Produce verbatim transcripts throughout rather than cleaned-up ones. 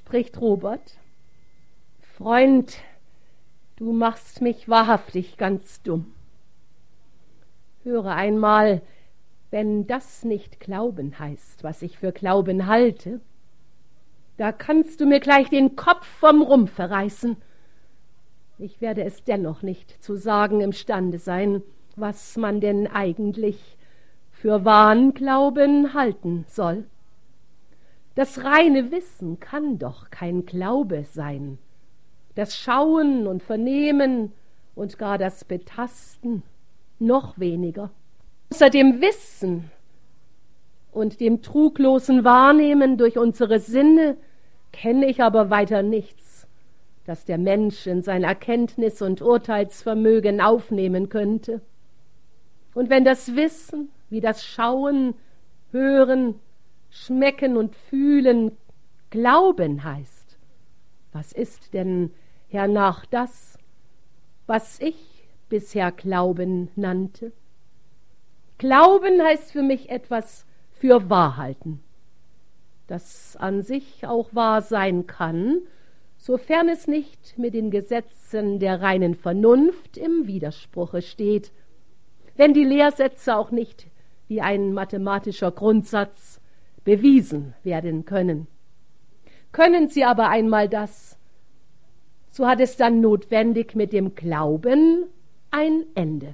spricht Robert. Freund, du machst mich wahrhaftig ganz dumm. Höre einmal, wenn das nicht Glauben heißt, was ich für Glauben halte, da kannst du mir gleich den Kopf vom Rumpfe reißen. Ich werde es dennoch nicht zu sagen imstande sein, was man denn eigentlich für wahren Glauben halten soll. Das reine Wissen kann doch kein Glaube sein. Das Schauen und Vernehmen und gar das Betasten noch weniger. Außer dem Wissen und dem truglosen Wahrnehmen durch unsere Sinne kenne ich aber weiter nichts, das der Mensch in sein Erkenntnis- und Urteilsvermögen aufnehmen könnte. Und wenn das Wissen, wie das Schauen, Hören, Schmecken und Fühlen Glauben heißt, was ist denn hernach das, was ich bisher Glauben nannte? Glauben heißt für mich etwas für Wahrhalten, das an sich auch wahr sein kann, sofern es nicht mit den Gesetzen der reinen Vernunft im Widerspruche steht, wenn die Lehrsätze auch nicht wie ein mathematischer Grundsatz bewiesen werden können. Können sie aber einmal das, so hat es dann notwendig mit dem Glauben ein Ende.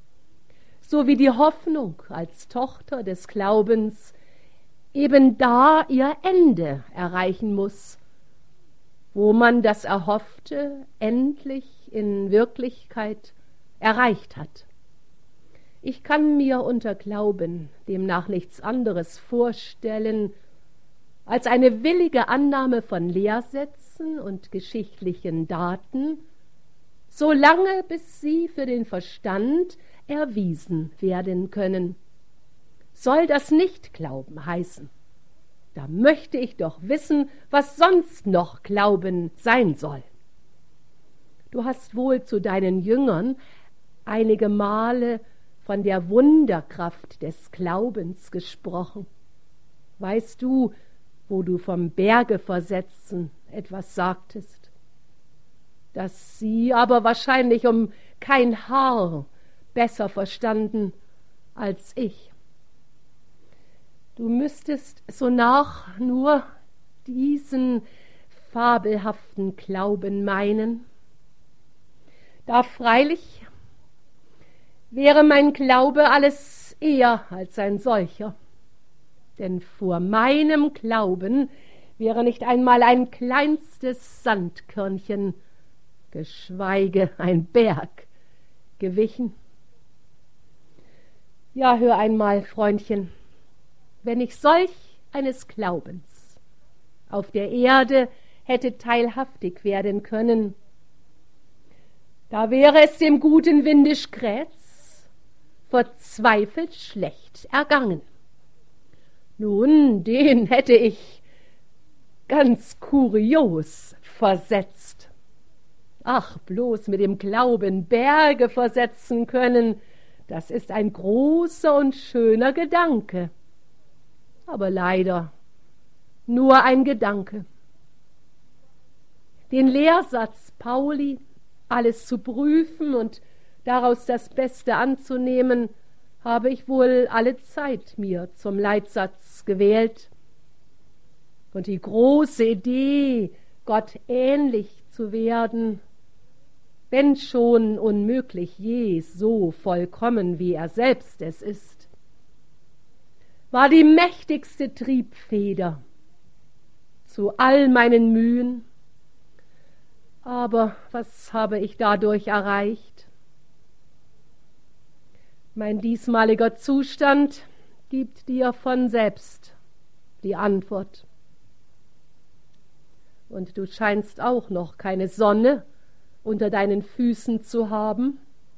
So wie die Hoffnung als Tochter des Glaubens eben da ihr Ende erreichen muss, wo man das Erhoffte endlich in Wirklichkeit erreicht hat. Ich kann mir unter Glauben demnach nichts anderes vorstellen, als eine willige Annahme von Lehrsätzen und geschichtlichen Daten, solange bis sie für den Verstand erwiesen werden können. Soll das nicht Glauben heißen, da möchte ich doch wissen, was sonst noch Glauben sein soll. Du hast wohl zu deinen Jüngern einige Male von der Wunderkraft des Glaubens gesprochen. Weißt du, wo du vom Berge versetzen etwas sagtest, das sie aber wahrscheinlich um kein Haar besser verstanden als ich. Du müsstest sonach nur diesen fabelhaften Glauben meinen. Da freilich wäre mein Glaube alles eher als ein solcher. Denn vor meinem Glauben wäre nicht einmal ein kleinstes Sandkörnchen, geschweige ein Berg, gewichen. Ja, hör einmal, Freundchen, wenn ich solch eines Glaubens auf der Erde hätte teilhaftig werden können, da wäre es dem guten Windisch Grätz verzweifelt schlecht ergangen. Nun, den hätte ich ganz kurios versetzt. Ach, bloß mit dem Glauben Berge versetzen können, das ist ein großer und schöner Gedanke. Aber leider nur ein Gedanke. Den Lehrsatz Pauli, alles zu prüfen und daraus das Beste anzunehmen, habe ich wohl alle Zeit mir zum Leitsatz gewählt. Und die große Idee, Gott ähnlich zu werden, wenn schon unmöglich je so vollkommen, wie er selbst es ist, war die mächtigste Triebfeder zu all meinen Mühen. Aber was habe ich dadurch erreicht? Mein diesmaliger Zustand gibt dir von selbst die Antwort. Und du scheinst auch noch keine Sonne unter deinen Füßen zu haben.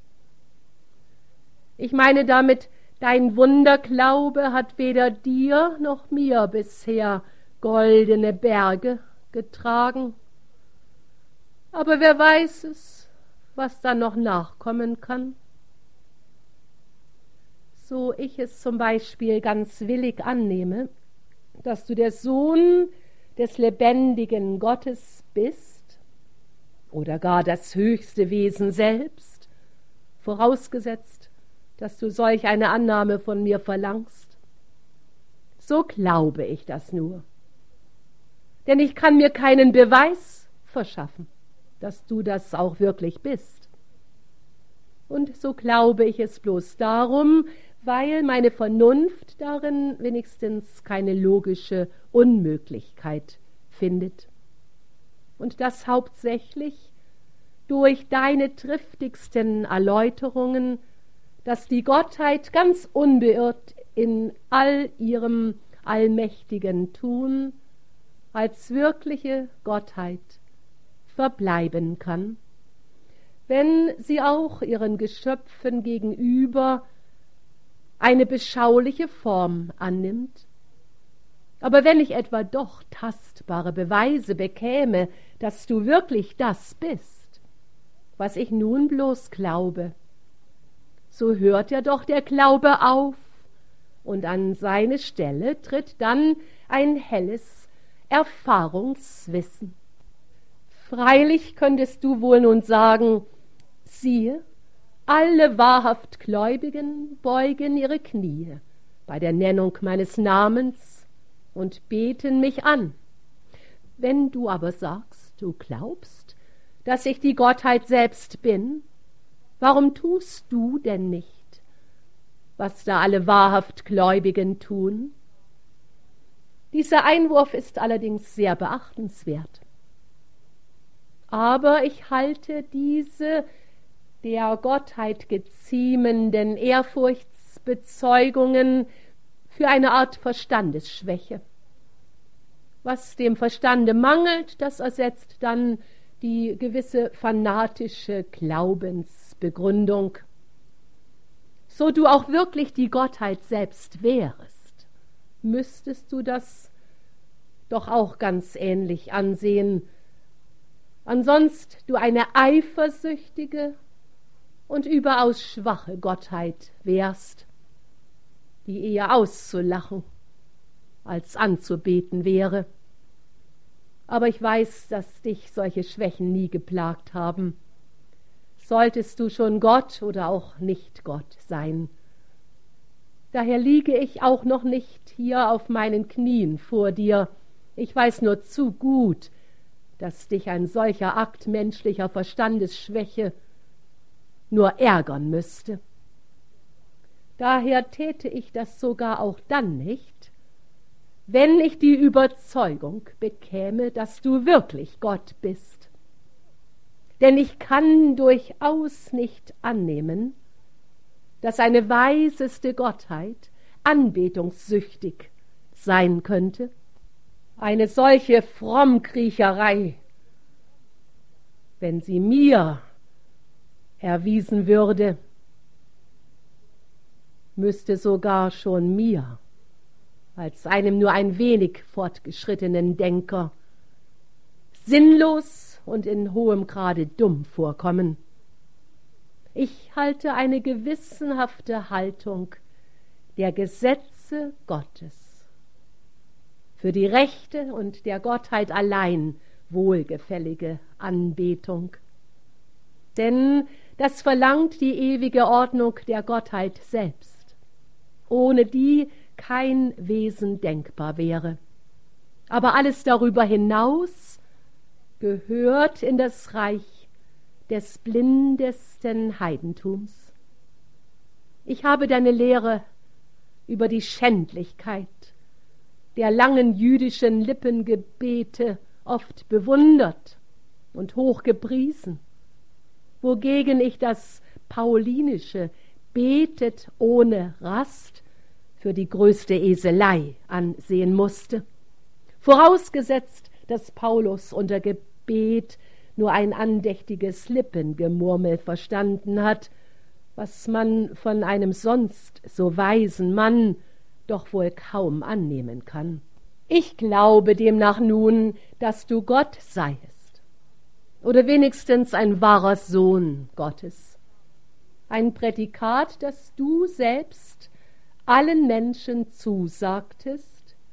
Ich meine damit, dein Wunderglaube hat weder dir noch mir bisher goldene Berge getragen. Aber wer weiß es, was da noch nachkommen kann? So ich es zum Beispiel ganz willig annehme, dass du der Sohn des lebendigen Gottes bist oder gar das höchste Wesen selbst, vorausgesetzt, dass du solch eine Annahme von mir verlangst, so glaube ich das nur. Denn ich kann mir keinen Beweis verschaffen, dass du das auch wirklich bist. Und so glaube ich es bloß darum, weil meine Vernunft darin wenigstens keine logische Unmöglichkeit findet. Und das hauptsächlich durch deine triftigsten Erläuterungen, dass die Gottheit ganz unbeirrt in all ihrem allmächtigen Tun als wirkliche Gottheit verbleiben kann, wenn sie auch ihren Geschöpfen gegenüber eine beschauliche Form annimmt. Aber wenn ich etwa doch tastbare Beweise bekäme, dass du wirklich das bist, was ich nun bloß glaube, so hört ja doch der Glaube auf, und an seine Stelle tritt dann ein helles Erfahrungswissen. Freilich könntest du wohl nun sagen, siehe, alle wahrhaft Gläubigen beugen ihre Knie bei der Nennung meines Namens und beten mich an. Wenn du aber sagst, du glaubst, dass ich die Gottheit selbst bin, warum tust du denn nicht, was da alle wahrhaft Gläubigen tun? Dieser Einwurf ist allerdings sehr beachtenswert. Aber ich halte diese der Gottheit geziemenden Ehrfurchtsbezeugungen für eine Art Verstandesschwäche. Was dem Verstande mangelt, das ersetzt dann die gewisse fanatische Glaubensbegründung. So du auch wirklich die Gottheit selbst wärest, müsstest du das doch auch ganz ähnlich ansehen, ansonst du eine eifersüchtige und überaus schwache Gottheit wärst, die eher auszulachen als anzubeten wäre. Aber ich weiß, dass dich solche Schwächen nie geplagt haben. Solltest du schon Gott oder auch nicht Gott sein. Daher liege ich auch noch nicht hier auf meinen Knien vor dir. Ich weiß nur zu gut, dass dich ein solcher Akt menschlicher Verstandesschwäche nur ärgern müsste. Daher täte ich das sogar auch dann nicht, wenn ich die Überzeugung bekäme, dass du wirklich Gott bist. Denn ich kann durchaus nicht annehmen, dass eine weiseste Gottheit anbetungssüchtig sein könnte. Eine solche Frommkriecherei, wenn sie mir erwiesen würde, müsste sogar schon mir, als einem nur ein wenig fortgeschrittenen Denker, sinnlos und in hohem Grade dumm vorkommen. Ich halte eine gewissenhafte Haltung der Gesetze Gottes für die rechte und der Gottheit allein wohlgefällige Anbetung. Denn das verlangt die ewige Ordnung der Gottheit selbst, ohne die kein Wesen denkbar wäre. Aber alles darüber hinaus gehört in das Reich des blindesten Heidentums. Ich habe deine Lehre über die Schändlichkeit der langen jüdischen Lippengebete oft bewundert und hochgepriesen, wogegen ich das paulinische Betet ohne Rast für die größte Eselei ansehen musste. Vorausgesetzt, dass Paulus unter Gebet nur ein andächtiges Lippengemurmel verstanden hat, was man von einem sonst so weisen Mann doch wohl kaum annehmen kann. Ich glaube demnach nun, dass du Gott seiest, oder wenigstens ein wahrer Sohn Gottes, ein Prädikat, das du selbst allen Menschen zusagtest,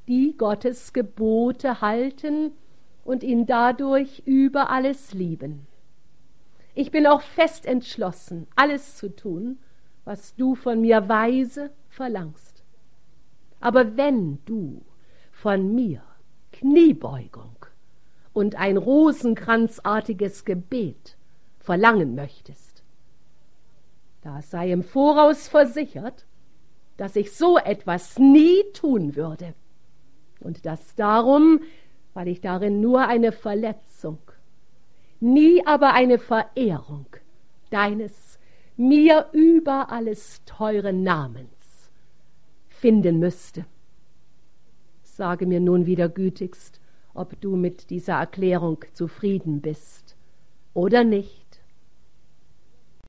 die Gottes Gebote halten und ihn dadurch über alles lieben. Ich bin auch fest entschlossen, alles zu tun, was du von mir weise verlangst. Aber wenn du von mir Kniebeugung und ein rosenkranzartiges Gebet verlangen möchtest, da sei im Voraus versichert, dass ich so etwas nie tun würde und das darum, weil ich darin nur eine Verletzung, nie aber eine Verehrung deines mir über alles teuren Namens finden müsste. Sage mir nun wieder gütigst, ob du mit dieser Erklärung zufrieden bist oder nicht.